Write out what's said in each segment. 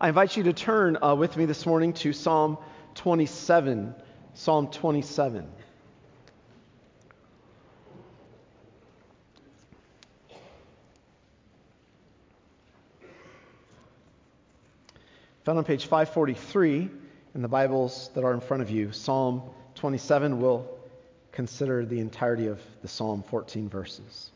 I invite you to turn with me this morning to Psalm 27. Psalm 27. Found on page 543 in the Bibles that are in front of you. Psalm 27 will consider the entirety of the Psalm, 14 verses.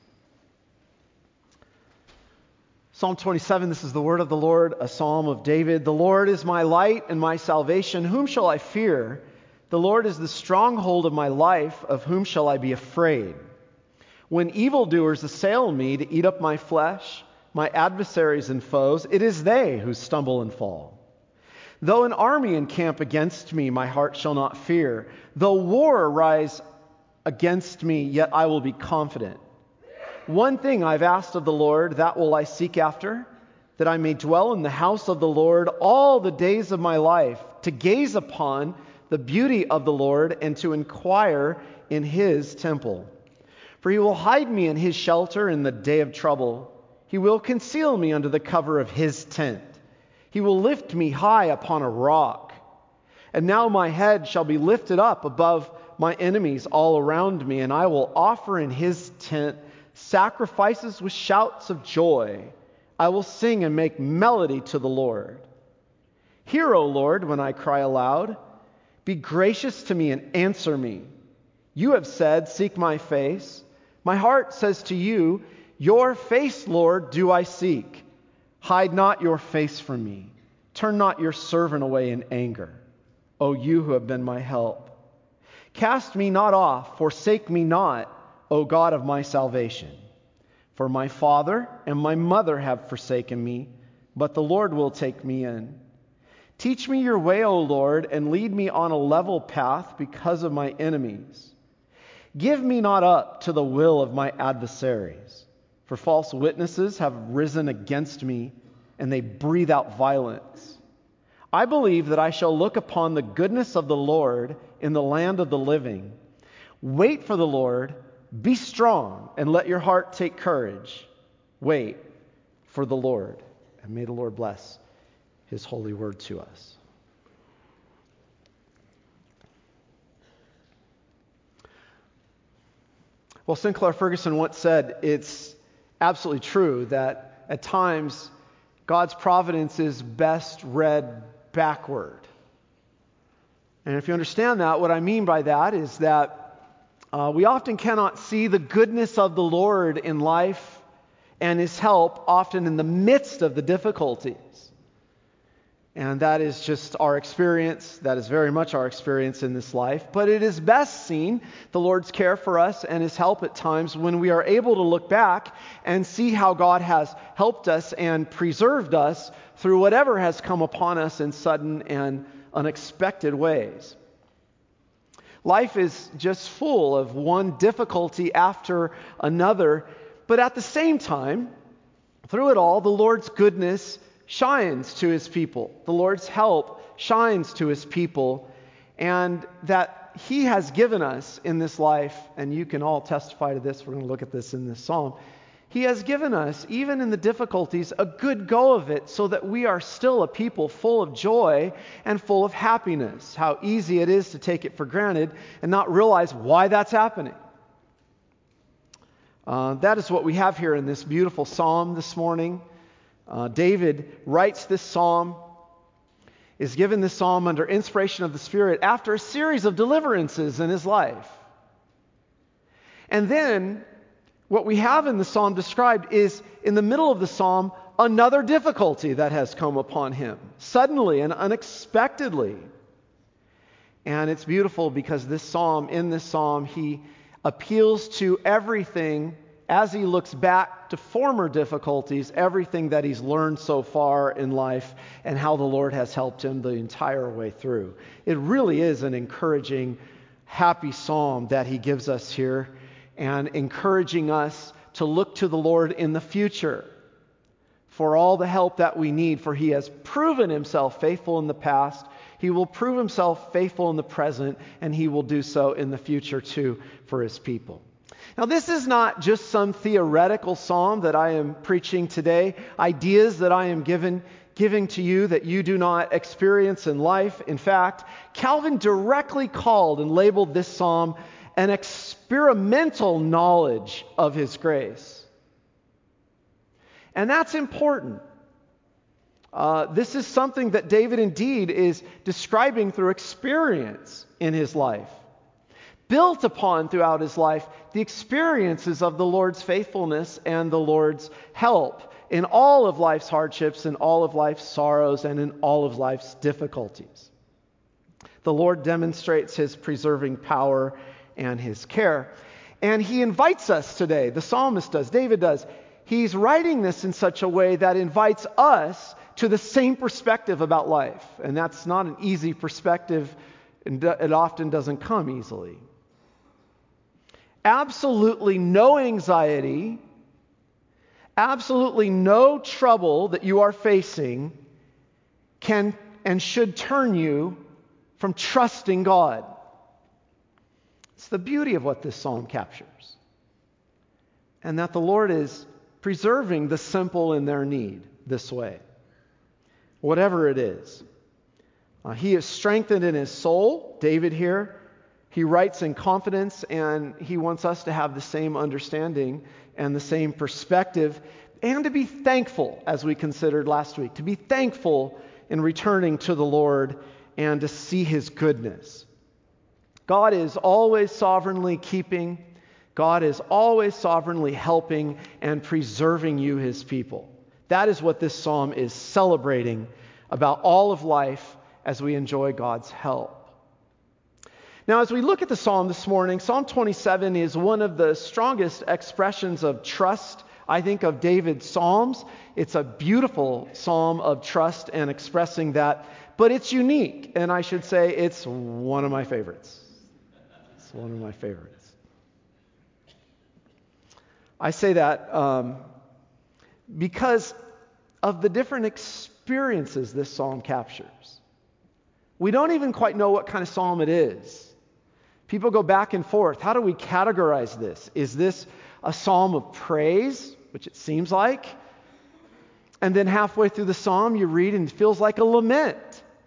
Psalm 27, this is the word of the Lord, a psalm of David. The Lord is my light and my salvation. Whom shall I fear? The Lord is the stronghold of my life. Of whom shall I be afraid? When evildoers assail me to eat up my flesh, my adversaries and foes, it is they who stumble and fall. Though an army encamp against me, my heart shall not fear. Though war arise against me, yet I will be confident. One thing I've asked of the Lord, that will I seek after, that I may dwell in the house of the Lord all the days of my life, to gaze upon the beauty of the Lord and to inquire in his temple. For he will hide me in his shelter in the day of trouble. He will conceal me under the cover of his tent. He will lift me high upon a rock. And now my head shall be lifted up above my enemies all around me, and I will offer in his tent sacrifices with shouts of joy. I will sing and make melody to the Lord. Hear, O Lord, when I cry aloud. Be gracious to me and answer me. You have said, seek my face. My heart says to you, your face, Lord, do I seek. Hide not your face from me. Turn not your servant away in anger. O you who have been my help. Cast me not off, forsake me not, O God of my salvation. For my father and my mother have forsaken me, but the Lord will take me in. Teach me your way, O Lord, and lead me on a level path because of my enemies. Give me not up to the will of my adversaries, for false witnesses have risen against me, and they breathe out violence. I believe that I shall look upon the goodness of the Lord in the land of the living. Wait for the Lord. Be strong and let your heart take courage. Wait for the Lord. And may the Lord bless his holy word to us. Well, Sinclair Ferguson once said, it's absolutely true that at times God's providence is best read backward. And if you understand that, what I mean by that is that we often cannot see the goodness of the Lord in life and his help often in the midst of the difficulties. And that is just our experience. That is very much our experience in this life. But it is best seen, the Lord's care for us and his help at times, when we are able to look back and see how God has helped us and preserved us through whatever has come upon us in sudden and unexpected ways. Life is just full of one difficulty after another, but at the same time, through it all, the Lord's goodness shines to his people. The Lord's help shines to his people, and that he has given us in this life, and you can all testify to this, we're going to look at this in this psalm. He has given us, even in the difficulties, a good go of it so that we are still a people full of joy and full of happiness. How easy it is to take it for granted and not realize why that's happening. That is what we have here in this beautiful psalm this morning. David writes this psalm, is given this psalm under inspiration of the Spirit after a series of deliverances in his life. And then what we have in the psalm described is, in the middle of the psalm, another difficulty that has come upon him, suddenly and unexpectedly. And it's beautiful because in this psalm, he appeals to everything as he looks back to former difficulties, everything that he's learned so far in life and how the Lord has helped him the entire way through. It really is an encouraging, happy psalm that he gives us here, and encouraging us to look to the Lord in the future for all the help that we need, for he has proven himself faithful in the past. He will prove himself faithful in the present, and he will do so in the future too for his people. Now, this is not just some theoretical psalm that I am preaching today, ideas that I am giving giving to you that you do not experience in life. In fact, Calvin directly called and labeled this psalm an experimental knowledge of his grace. And that's important. This is something that David indeed is describing through experience in his life. Built upon throughout his life the experiences of the Lord's faithfulness and the Lord's help in all of life's hardships, in all of life's sorrows, and in all of life's difficulties. The Lord demonstrates his preserving power and his care. And he invites us today, the psalmist does, David does. He's writing this in such a way that invites us to the same perspective about life. And that's not an easy perspective, and it often doesn't come easily. Absolutely no anxiety, absolutely no trouble that you are facing can and should turn you from trusting God. It's the beauty of what this psalm captures. And that the Lord is preserving the simple in their need this way. Whatever it is. He is strengthened in his soul. David here, he writes in confidence, and he wants us to have the same understanding and the same perspective, and to be thankful, as we considered last week, to be thankful in returning to the Lord and to see his goodness. God is always sovereignly keeping. God is always sovereignly helping and preserving you, his people. That is what this psalm is celebrating about all of life as we enjoy God's help. Now, as we look at the psalm this morning, Psalm 27 is one of the strongest expressions of trust, I think, of David's psalms. It's a beautiful psalm of trust and expressing that, but it's unique, and I should say it's one of my favorites. It's one of my favorites. I say that because of the different experiences this psalm captures. We don't even quite know what kind of psalm it is. People go back and forth. How do we categorize this? Is this a psalm of praise, which it seems like? And then halfway through the psalm, you read and it feels like a lament.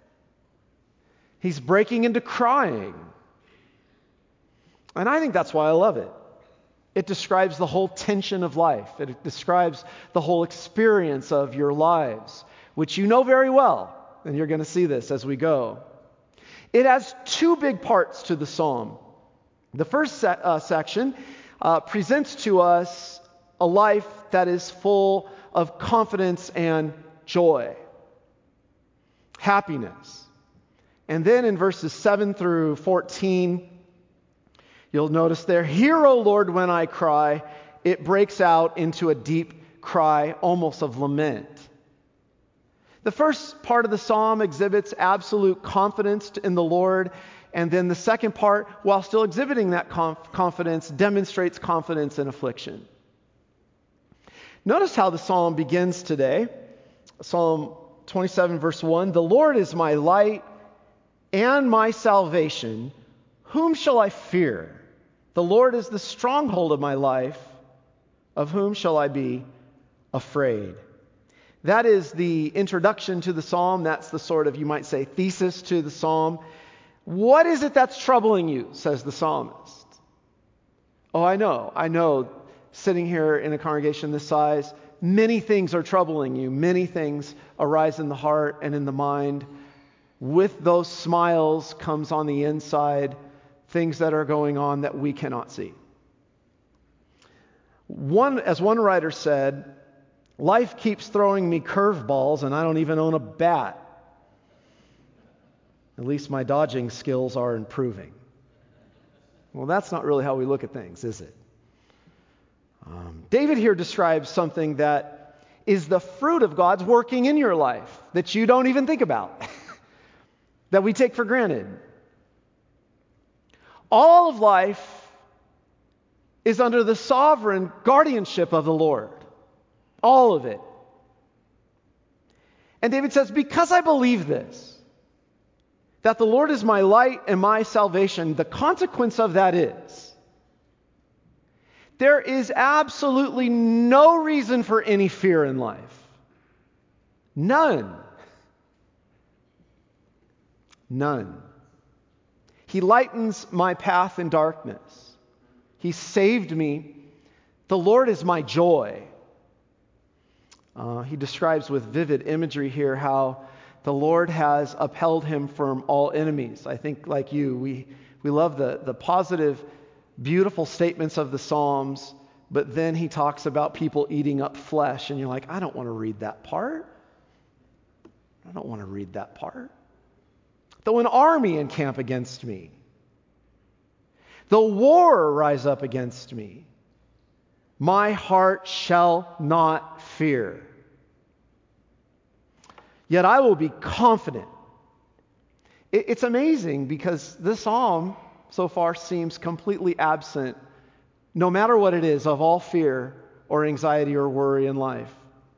He's breaking into crying. And I think that's why I love it. It describes the whole tension of life. It describes the whole experience of your lives, which you know very well. And you're going to see this as we go. It has two big parts to the psalm. The first section presents to us a life that is full of confidence and joy, happiness. And then in verses 7 through 14, you'll notice there, "Hear, O Lord, when I cry." It breaks out into a deep cry, almost of lament. The first part of the psalm exhibits absolute confidence in the Lord, and then the second part, while still exhibiting that confidence, demonstrates confidence in affliction. Notice how the psalm begins today. Psalm 27, verse 1, "The Lord is my light and my salvation. Whom shall I fear? The Lord is the stronghold of my life. Of whom shall I be afraid?" That is the introduction to the psalm. That's the sort of, you might say, thesis to the psalm. What is it that's troubling you, says the psalmist. Oh, I know, sitting here in a congregation this size, many things are troubling you. Many things arise in the heart and in the mind. With those smiles comes on the inside things that are going on that we cannot see. As one writer said, "Life keeps throwing me curveballs and I don't even own a bat. At least my dodging skills are improving." Well, that's not really how we look at things, is it? David here describes something that is the fruit of God's working in your life that you don't even think about, that we take for granted. All of life is under the sovereign guardianship of the Lord. All of it. And David says, because I believe this, that the Lord is my light and my salvation, the consequence of that is, there is absolutely no reason for any fear in life. None. None. He lightens my path in darkness. He saved me. The Lord is my joy. He describes with vivid imagery here how the Lord has upheld him from all enemies. I think, like you, we love the positive, beautiful statements of the Psalms, but then he talks about people eating up flesh, and you're like, I don't want to read that part. I don't want to read that part. Though an army encamp against me, though war rise up against me, my heart shall not fear. Yet I will be confident. It's amazing because this psalm so far seems completely absent, no matter what it is, of all fear or anxiety or worry in life.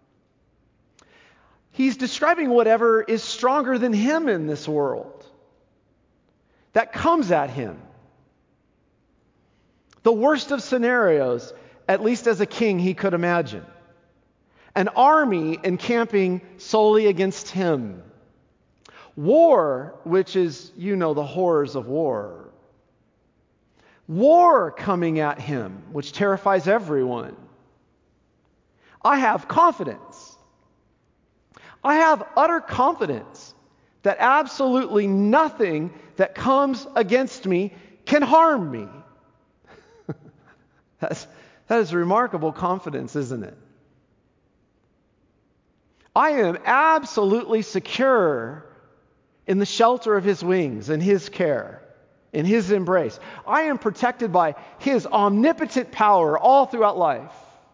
He's describing whatever is stronger than him in this world, that comes at him. The worst of scenarios, at least as a king he could imagine. An army encamping solely against him. War, which is, the horrors of war. War coming at him, which terrifies everyone. I have confidence. I have utter confidence that absolutely nothing that comes against me can harm me. That is remarkable confidence, isn't it? I am absolutely secure in the shelter of his wings, in his care, in his embrace. I am protected by his omnipotent power all throughout life.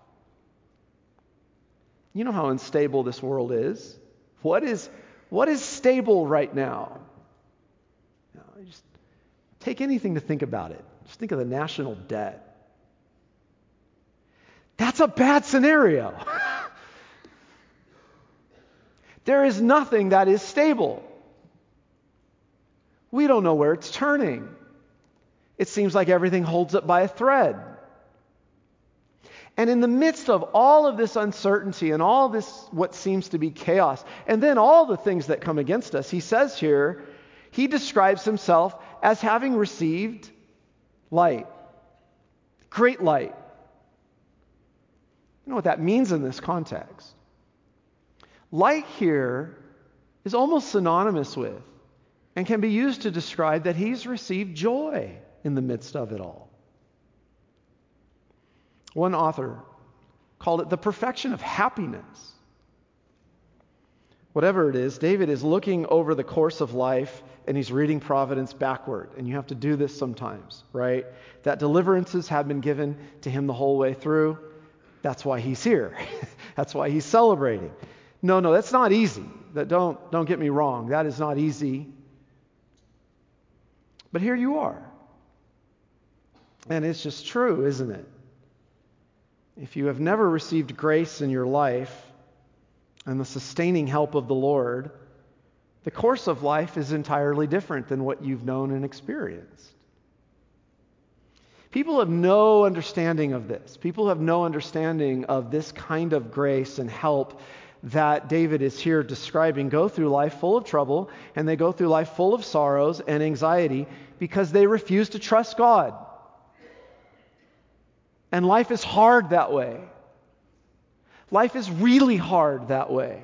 You know how unstable this world is. What is stable right now? Just take anything to think about it. Just think of the national debt. That's a bad scenario. There is nothing that is stable. We don't know where it's turning. It seems like everything holds up by a thread. And in the midst of all of this uncertainty and all this what seems to be chaos, and then all the things that come against us, he says here, he describes himself as having received light. Great light. You know what that means in this context? Light here is almost synonymous with and can be used to describe that he's received joy in the midst of it all. One author called it the perfection of happiness. Whatever it is, David is looking over the course of life and he's reading Providence backward. And you have to do this sometimes, right? That deliverances have been given to him the whole way through. That's why he's here. That's why he's celebrating. No, that's not easy. Don't get me wrong. That is not easy. But here you are. And it's just true, isn't it? If you have never received grace in your life and the sustaining help of the Lord, the course of life is entirely different than what you've known and experienced. People have no understanding of this. People have no understanding of this kind of grace and help that David is here describing. Go through life full of trouble, and they go through life full of sorrows and anxiety because they refuse to trust God. And life is hard that way. Life is really hard that way.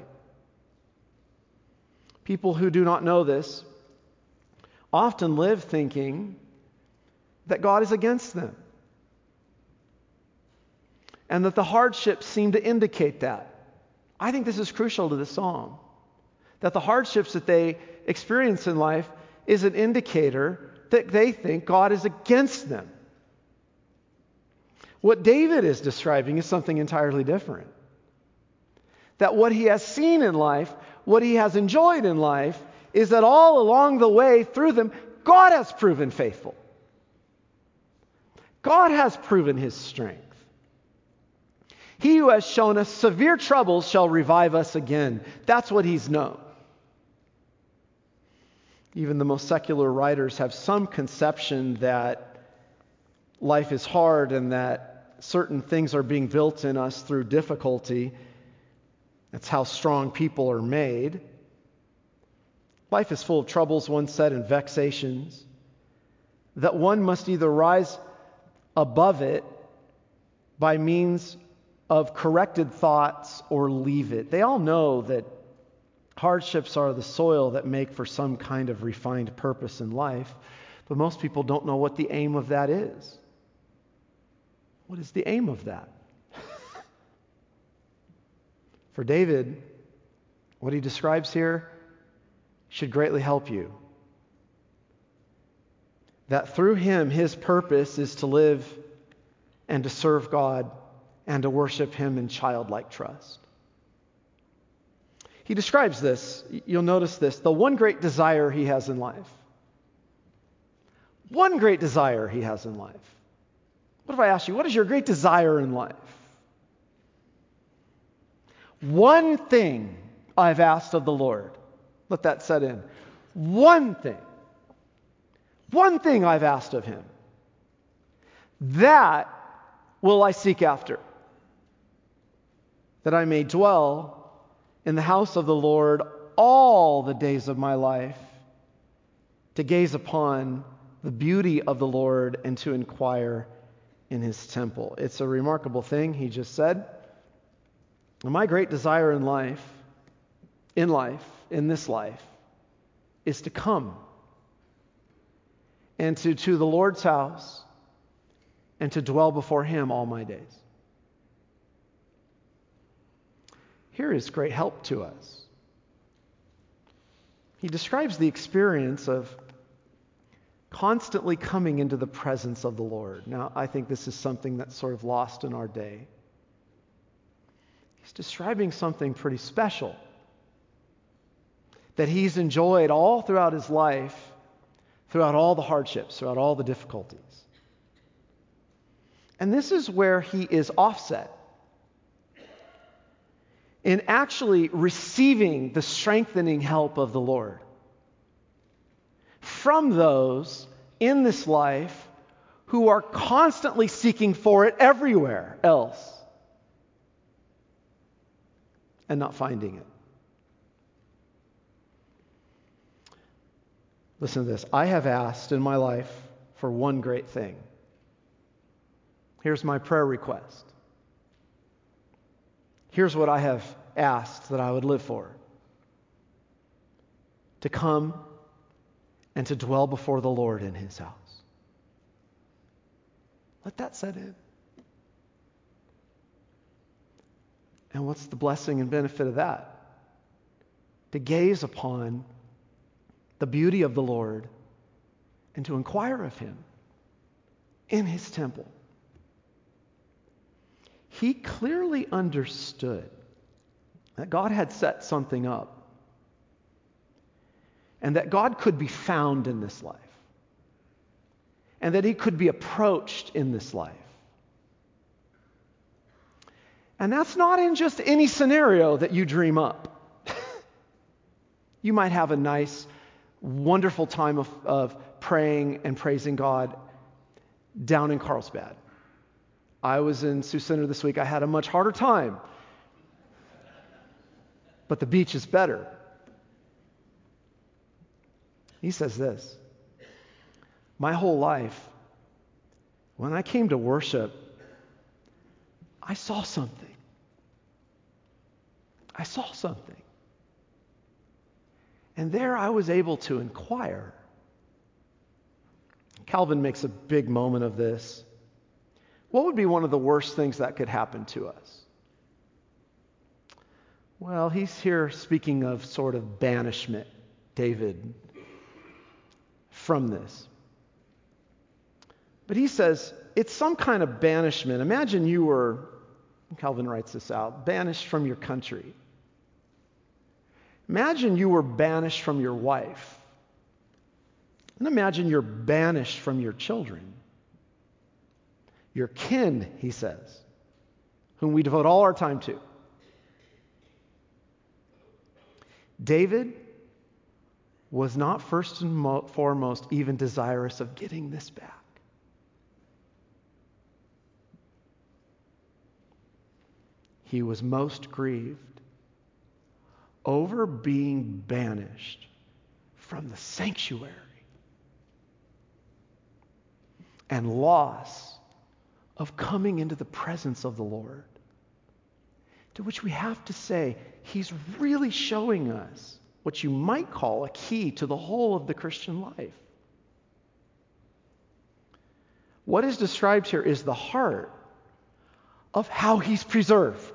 People who do not know this often live thinking that God is against them. And that the hardships seem to indicate that. I think this is crucial to the psalm. That the hardships that they experience in life is an indicator that they think God is against them. What David is describing is something entirely different. That what he has seen in life, what he has enjoyed in life, is that all along the way through them, God has proven faithful. God has proven his strength. He who has shown us severe troubles shall revive us again. That's what he's known. Even the most secular writers have some conception that life is hard and that certain things are being built in us through difficulty. That's how strong people are made. Life is full of troubles, one said, and vexations, that one must either rise above it by means of corrected thoughts or leave it. They all know that hardships are the soil that make for some kind of refined purpose in life, but most people don't know what the aim of that is. What is the aim of that? For David, what he describes here should greatly help you. That through him, his purpose is to live and to serve God and to worship him in childlike trust. He describes this, you'll notice this, the one great desire he has in life. One great desire he has in life. What if I ask you, what is your great desire in life? One thing I've asked of the Lord. Let that set in. One thing. One thing I've asked of him. That will I seek after. That I may dwell in the house of the Lord all the days of my life, to gaze upon the beauty of the Lord and to inquire in his temple. It's a remarkable thing he just said. And my great desire in this life, is to come and to the Lord's house and to dwell before him all my days. Here is great help to us. He describes the experience of constantly coming into the presence of the Lord. Now, I think this is something that's sort of lost in our day. He's describing something pretty special that he's enjoyed all throughout his life, throughout all the hardships, throughout all the difficulties. And this is where he is offset in actually receiving the strengthening help of the Lord from those in this life who are constantly seeking for it everywhere else and not finding it. Listen to this. I have asked in my life for one great thing. Here's my prayer request. Here's what I have asked that I would live for. To come and to dwell before the Lord in his house. Let that set in. And what's the blessing and benefit of that? To gaze upon the beauty of the Lord and to inquire of him in his temple. He clearly understood that God had set something up and that God could be found in this life and that he could be approached in this life. And that's not in just any scenario that you dream up. You might have a nice, wonderful time of praying and praising God down in Carlsbad. I was in Sioux Center this week. I had a much harder time. But the beach is better. He says this. My whole life, when I came to worship, I saw something. I saw something. And there I was able to inquire. Calvin makes a big moment of this. What would be one of the worst things that could happen to us? Well, he's here speaking of sort of banishment, David, from this. But he says, it's some kind of banishment. Imagine you were, Calvin writes this out, banished from your country. Imagine you were banished from your wife. And imagine you're banished from your children. Your kin, he says, whom we devote all our time to. David was not first and foremost even desirous of getting this back. He was most grieved over being banished from the sanctuary and loss of coming into the presence of the Lord. To which we have to say, he's really showing us what you might call a key to the whole of the Christian life. What is described here is the heart of how he's preserved.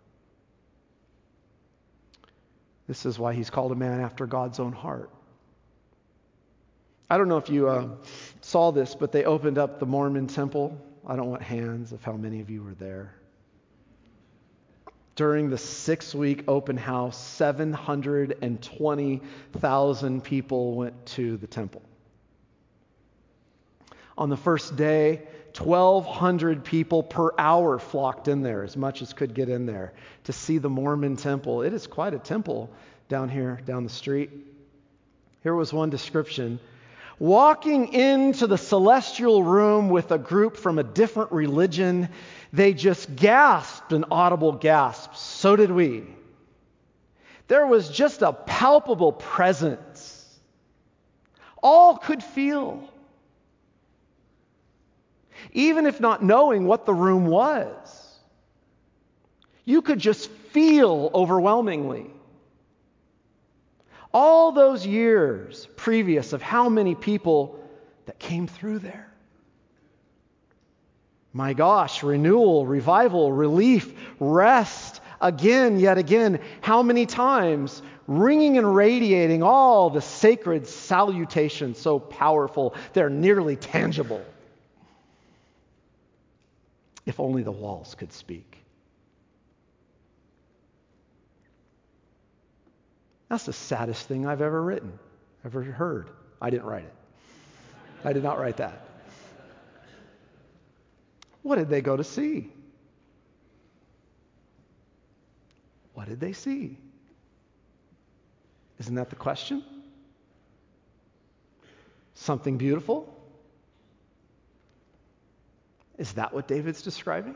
This is why he's called a man after God's own heart. I don't know if you saw this, but they opened up the Mormon temple. I don't want hands of how many of you were there. During the 6-week open house, 720,000 people went to the temple. On the first day, 1,200 people per hour flocked in there, as much as could get in there, to see the Mormon temple. It is quite a temple down here, down the street. Here was one description. Walking into the celestial room with a group from a different religion, they just gasped an audible gasp. So did we. There was just a palpable presence. All could feel. Even if not knowing what the room was, you could just feel overwhelmingly. All those years previous of how many people that came through there. My gosh, renewal, revival, relief, rest, again, yet again. How many times ringing and radiating all the sacred salutations, so powerful, they're nearly tangible. If only the walls could speak. That's the saddest thing I've ever written, ever heard. I didn't write it. I did not write that. What did they go to see? What did they see? Isn't that the question? Something beautiful? Is that what David's describing?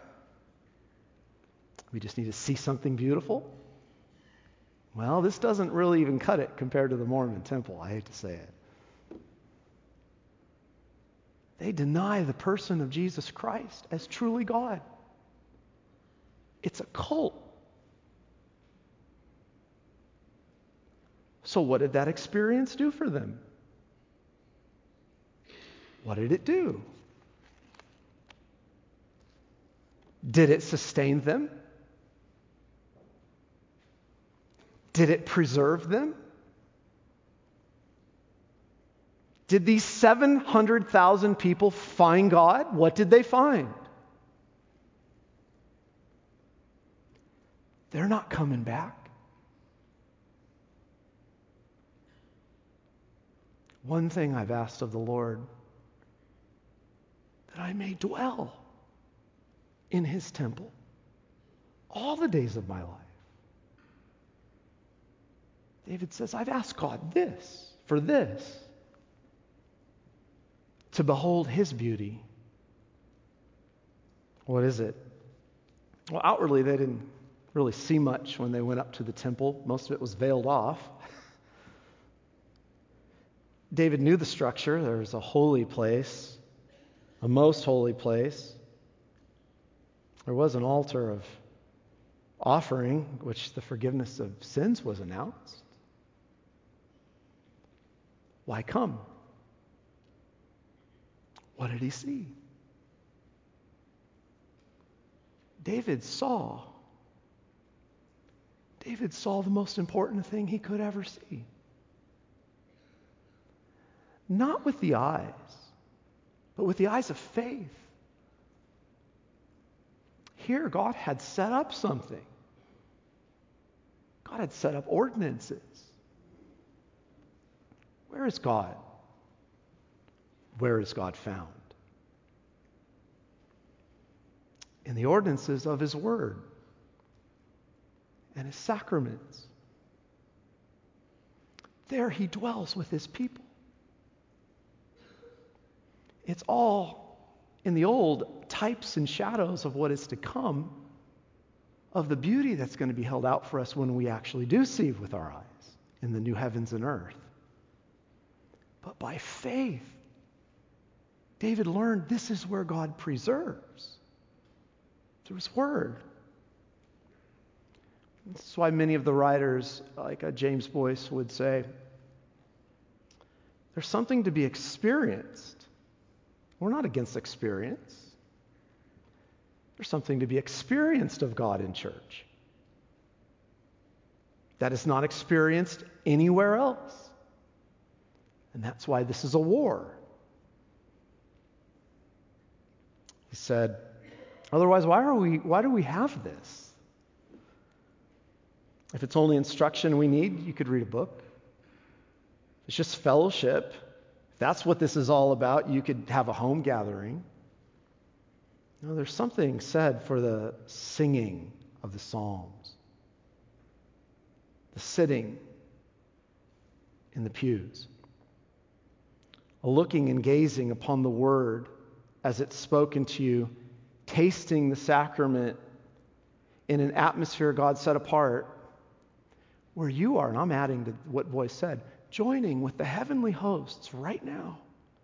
We just need to see something beautiful? Well, this doesn't really even cut it compared to the Mormon temple. I hate to say it. They deny the person of Jesus Christ as truly God. It's a cult. So what did that experience do for them? What did it do? Did it sustain them? Did it preserve them? Did these 700,000 people find God? What did they find? They're not coming back. One thing I've asked of the Lord, that I may dwell in his temple all the days of my life. David says, I've asked God this, for this, to behold his beauty. What is it? Well, outwardly, they didn't really see much when they went up to the temple. Most of it was veiled off. David knew the structure. There was a holy place, a most holy place. There was an altar of offering, which the forgiveness of sins was announced. Why come? What did he see? David saw the most important thing he could ever see. Not with the eyes, but with the eyes of faith. Here, God had set up something. God had set up ordinances. Where is God? Where is God found? In the ordinances of his word and his sacraments. There he dwells with his people. It's all in the old types and shadows of what is to come, of the beauty that's going to be held out for us when we actually do see with our eyes in the new heavens and earth. but by faith. David learned this is where God preserves, through his word. This is why many of the writers, like James Boyce, would say, there's something to be experienced. We're not against experience. There's something to be experienced of God in church that is not experienced anywhere else. And that's why this is a war. He said, otherwise, why do we have this? If it's only instruction we need, you could read a book. It's just fellowship. If that's what this is all about, you could have a home gathering. No, there's something said for the singing of the Psalms, the sitting in the pews, a looking and gazing upon the Word as it's spoken to you, tasting the sacrament in an atmosphere God set apart, where you are, and I'm adding to what Boyce said, joining with the heavenly hosts right now,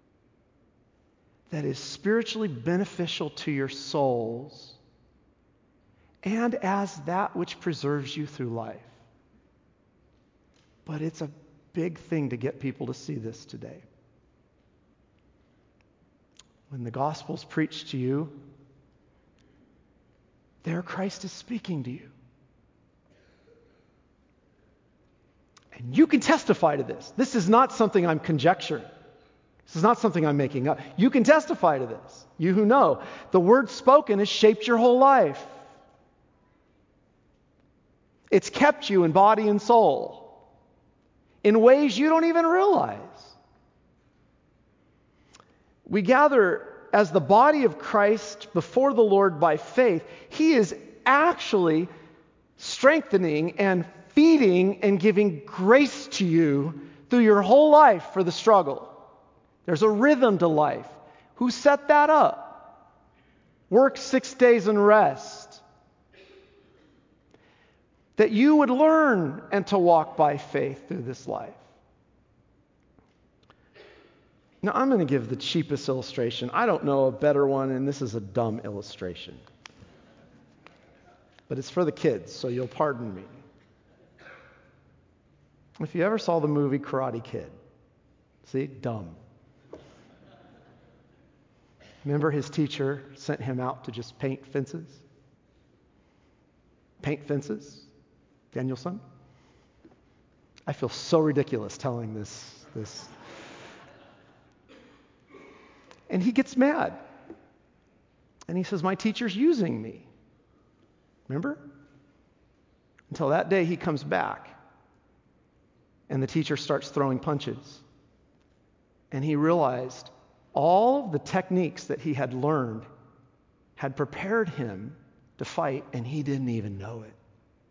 that is spiritually beneficial to your souls and as that which preserves you through life. But it's a big thing to get people to see this today. When the gospel's preached to you, there Christ is speaking to you. And you can testify to this. This is not something I'm conjecturing. This is not something I'm making up. You can testify to this. You who know. The word spoken has shaped your whole life. It's kept you in body and soul in ways you don't even realize. We gather as the body of Christ before the Lord by faith. He is actually strengthening and feeding and giving grace to you through your whole life for the struggle. There's a rhythm to life. Who set that up? Work 6 days and rest. That you would learn and to walk by faith through this life. Now, I'm going to give the cheapest illustration. I don't know a better one, and this is a dumb illustration. But it's for the kids, so you'll pardon me. If you ever saw the movie Karate Kid, see, dumb. Remember his teacher sent him out to just paint fences? Paint fences? Danielson? I feel so ridiculous telling this. And he gets mad. And he says, my teacher's using me. Remember? Until that day he comes back. And the teacher starts throwing punches. And he realized all the techniques that he had learned had prepared him to fight, and he didn't even know it.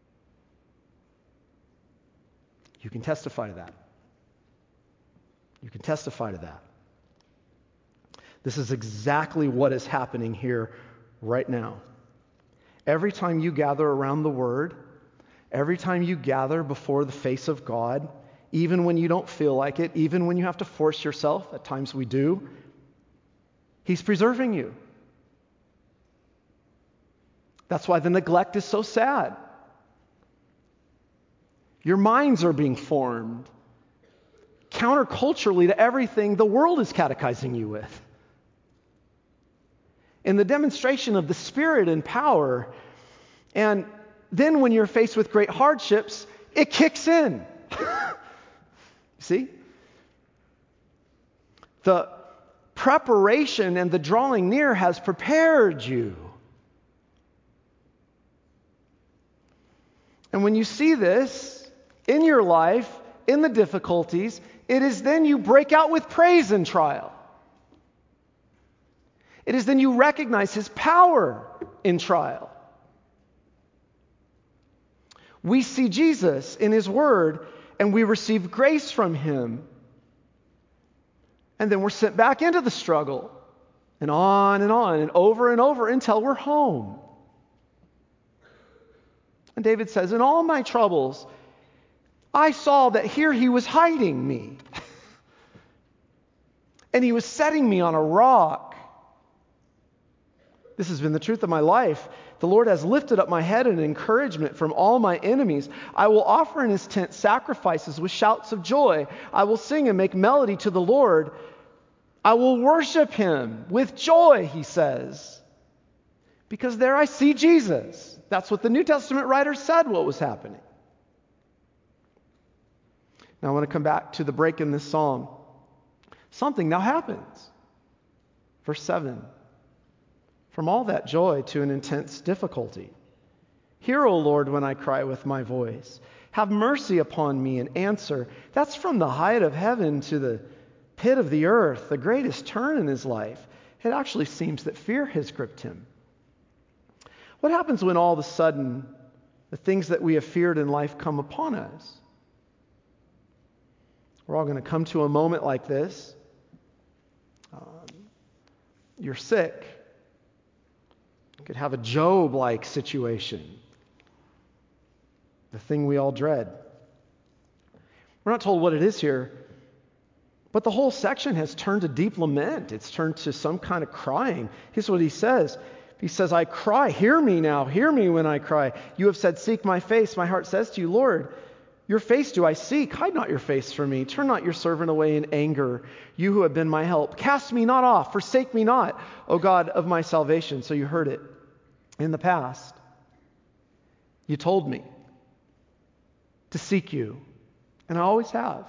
You can testify to that. You can testify to that. This is exactly what is happening here right now. Every time you gather around the Word, every time you gather before the face of God, even when you don't feel like it, even when you have to force yourself, at times we do, He's preserving you. That's why the neglect is so sad. Your minds are being formed counterculturally to everything the world is catechizing you with. In the demonstration of the Spirit and power, and then when you're faced with great hardships, it kicks in. See? The preparation and the drawing near has prepared you. And when you see this in your life, in the difficulties, it is then you break out with praise in trial. It is then you recognize His power in trial. We see Jesus in His Word, and we receive grace from Him. And then we're sent back into the struggle, and over until we're home. And David says, in all my troubles, I saw that here He was hiding me. and he was setting me on a rock. This has been the truth of my life. The Lord has lifted up my head in encouragement from all my enemies. I will offer in his tent sacrifices with shouts of joy. I will sing and make melody to the Lord. I will worship him with joy, he says, because there I see Jesus. That's what the New Testament writer said what was happening. Now I want to come back to the break in this psalm. Something now happens. Verse 7. From all that joy to an intense difficulty. Hear, O Lord, when I cry with my voice. Have mercy upon me and answer. That's from the height of heaven to the pit of the earth, the greatest turn in his life. It actually seems that fear has gripped him. What happens when all of a sudden the things that we have feared in life come upon us? We're all going to come to a moment like this. You're sick. You could have a Job-like situation. The thing we all dread. We're not told what it is here, but the whole section has turned to deep lament. It's turned to some kind of crying. Here's what he says. He says, I cry. Hear me now. Hear me when I cry. You have said, seek my face. My heart says to you, Lord, your face do I seek. Hide not your face from me. Turn not your servant away in anger. You who have been my help. Cast me not off. Forsake me not, O God of my salvation. So you heard it in the past. You told me to seek you. And I always have.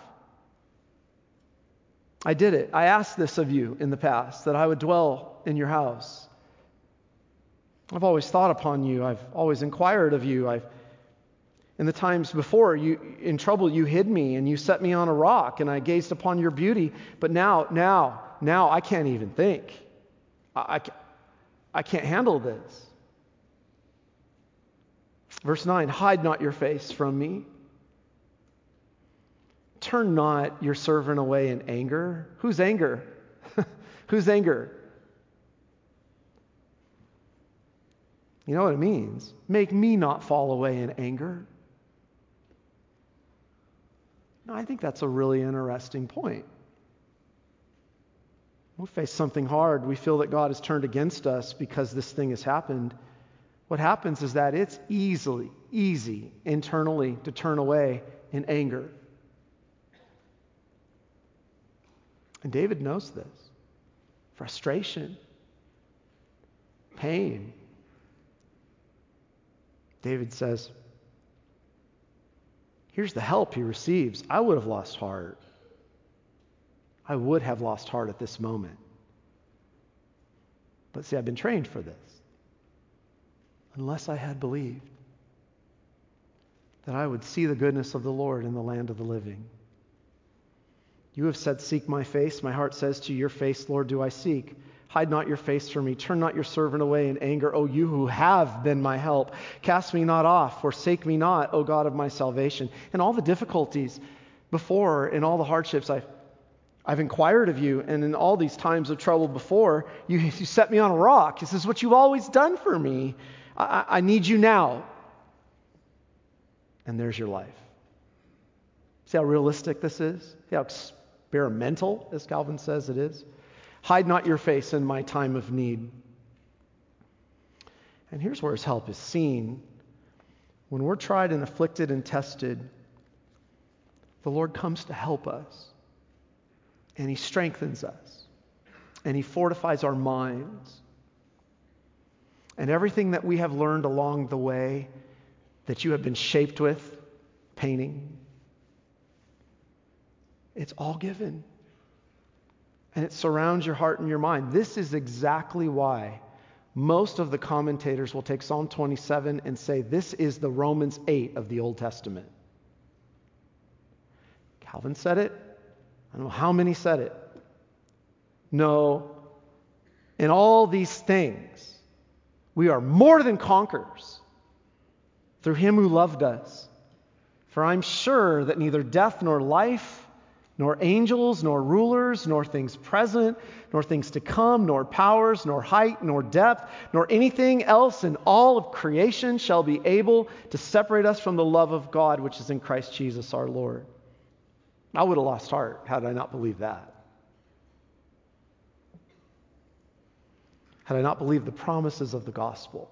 I did it. I asked this of you in the past, that I would dwell in your house. I've always thought upon you. I've always inquired of you. In the times before, you in trouble, you hid me and you set me on a rock, and I gazed upon your beauty. But now, I can't even think. I can't handle this. Verse 9, hide not your face from me. Turn not your servant away in anger. Whose anger? Whose anger? You know what it means. Make me not fall away in anger. Now, I think that's a really interesting point. We face something hard. We feel that God has turned against us because this thing has happened. What happens is that it's easy internally to turn away in anger. And David knows this. Frustration. Pain. David says, here's the help he receives. I would have lost heart. I would have lost heart at this moment. But see, I've been trained for this. Unless I had believed that I would see the goodness of the Lord in the land of the living. You have said, seek my face. My heart says to you, your face, Lord, do I seek. Hide not your face from me. Turn not your servant away in anger, O you who have been my help. Cast me not off. Forsake me not, O God of my salvation. And all the difficulties before, and all the hardships I've inquired of you, and in all these times of trouble before, you set me on a rock. This is what you've always done for me. I need you now. And there's your life. See how realistic this is? See how experimental, as Calvin says, it is? Hide not your face in my time of need. And here's where his help is seen. When we're tried and afflicted and tested, the Lord comes to help us. And he strengthens us. And he fortifies our minds. And everything that we have learned along the way that you have been shaped with, painting, it's all given. And it surrounds your heart and your mind. This is exactly why most of the commentators will take Psalm 27 and say this is the Romans 8 of the Old Testament. Calvin said it. I don't know how many said it. No. In all these things, we are more than conquerors through him who loved us. For I'm sure that neither death nor life, nor angels, nor rulers, nor things present, nor things to come, nor powers, nor height, nor depth, nor anything else in all of creation shall be able to separate us from the love of God, which is in Christ Jesus our Lord. I would have lost heart had I not believed that. had I not believed the promises of the gospel.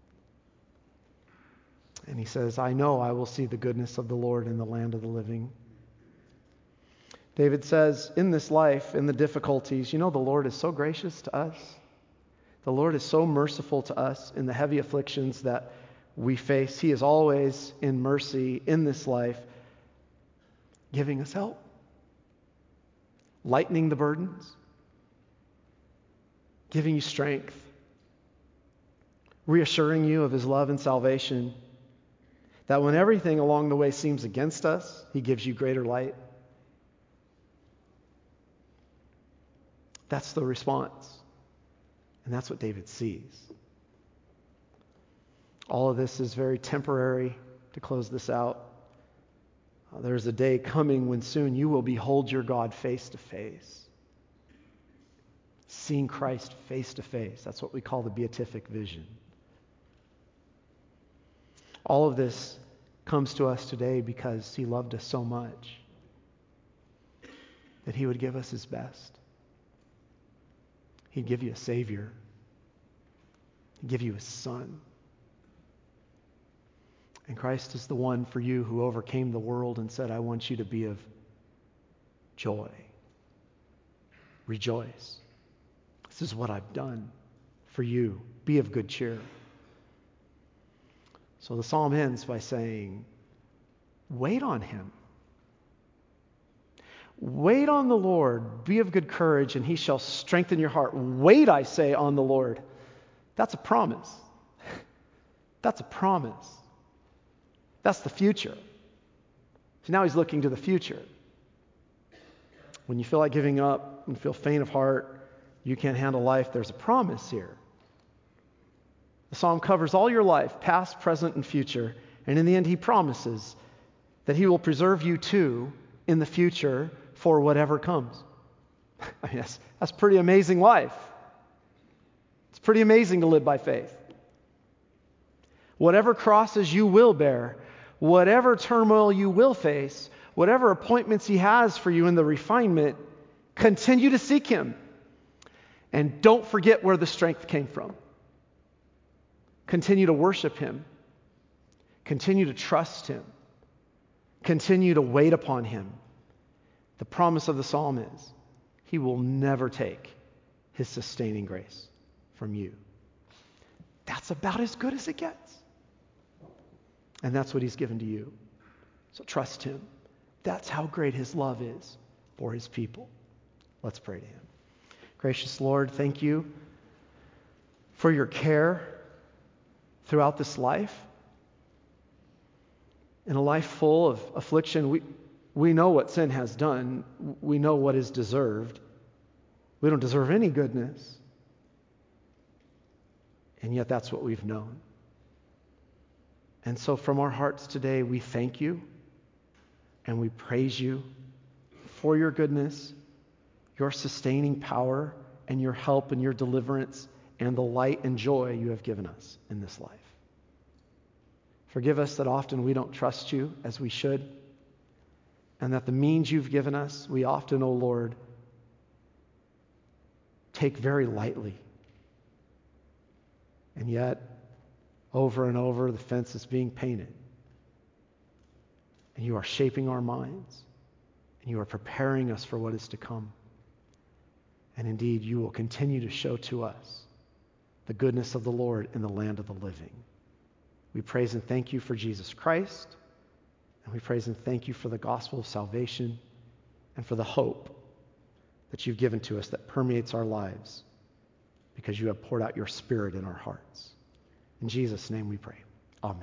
And he says, I know I will see the goodness of the Lord in the land of the living. David says, in this life, in the difficulties, the Lord is so gracious to us. The Lord is so merciful to us in the heavy afflictions that we face. He is always in mercy in this life, giving us help, lightening the burdens, giving you strength, reassuring you of his love and salvation, that when everything along the way seems against us, he gives you greater light. That's the response. And that's what David sees. All of this is very temporary. To close this out, there's a day coming when soon you will behold your God face to face. Seeing Christ face to face. That's what we call the beatific vision. All of this comes to us today because he loved us so much that he would give us his best. He'd give you a Savior. He'd give you a Son. And Christ is the one for you who overcame the world and said, I want you to be of joy. Rejoice. This is what I've done for you. Be of good cheer. So the psalm ends by saying, wait on him. Wait on the Lord. Be of good courage, and he shall strengthen your heart. Wait, I say, on the Lord. That's a promise. That's a promise. That's the future. So now he's looking to the future. When you feel like giving up and feel faint of heart, you can't handle life, there's a promise here. The psalm covers all your life, past, present, and future. And in the end, he promises that he will preserve you too in the future for whatever comes. I mean, that's pretty amazing life. It's pretty amazing to live by faith. Whatever crosses you will bear, whatever turmoil you will face, whatever appointments he has for you in the refinement, continue to seek him. And don't forget where the strength came from. Continue to worship him. Continue to trust him. Continue to wait upon him. The promise of the psalm is, he will never take his sustaining grace from you. That's about as good as it gets. And that's what he's given to you. So trust him. That's how great his love is for his people. Let's pray to him. Gracious Lord, thank you for your care throughout this life. In a life full of affliction, we know what sin has done. We know what is deserved. We don't deserve any goodness. And yet that's what we've known. And so from our hearts today, we thank you and we praise you for your goodness, your sustaining power, and your help and your deliverance, and the light and joy you have given us in this life. Forgive us that often we don't trust you as we should, and that the means you've given us, we often, O Lord, take very lightly. And yet, over and over, the fence is being painted. And you are shaping our minds, and you are preparing us for what is to come. And indeed, you will continue to show to us the goodness of the Lord in the land of the living. We praise and thank you for Jesus Christ, and we praise and thank you for the gospel of salvation and for the hope that you've given to us that permeates our lives because you have poured out your Spirit in our hearts. In Jesus' name we pray.